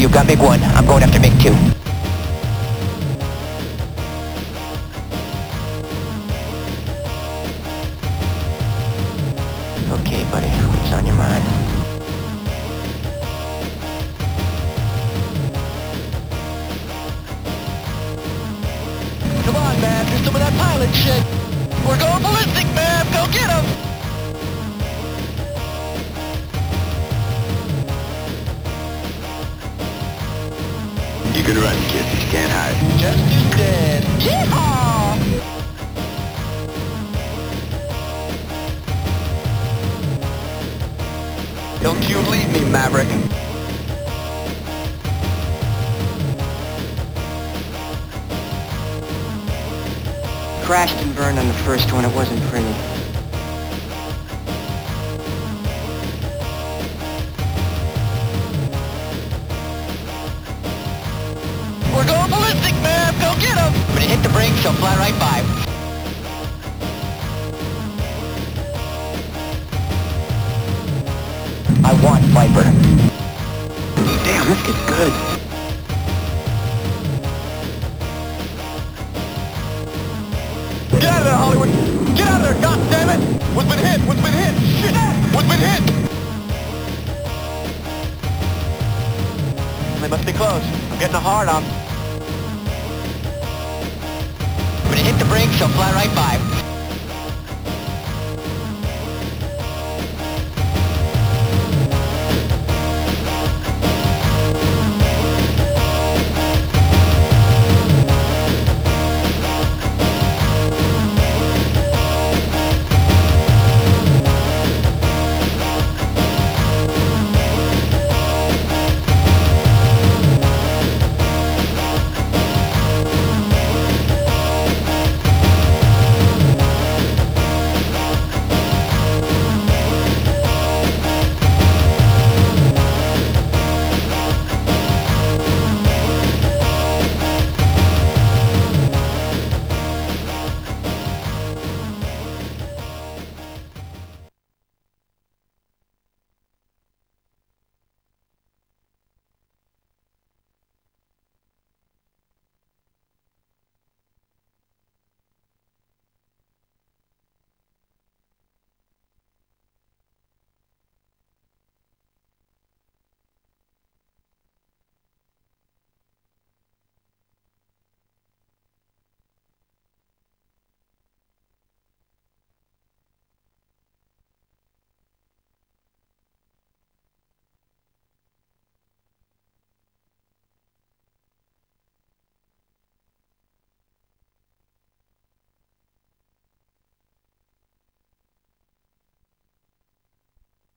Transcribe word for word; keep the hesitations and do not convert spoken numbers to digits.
You got MiG one. I'm going after MiG two. Okay, buddy. What's on your mind? Come on, man. Do some of that pilot shit. We're going ballistic, man. Go get him. You can run, kid. You can't hide. Just as dead. Yeehaw! Don't you leave me, Maverick. Crashed and burned on the first one. It wasn't pretty. We're going ballistic, man! Go get him! When it hit the brakes, he'll fly right by. I want Viper. Damn, this gets good. Get out of there, Hollywood! Get out of there, god damn it! What's been hit? What's been hit? Shit! What's been hit? They must be close. I'm getting a hard on. When it hit the brakes, he'll fly right by.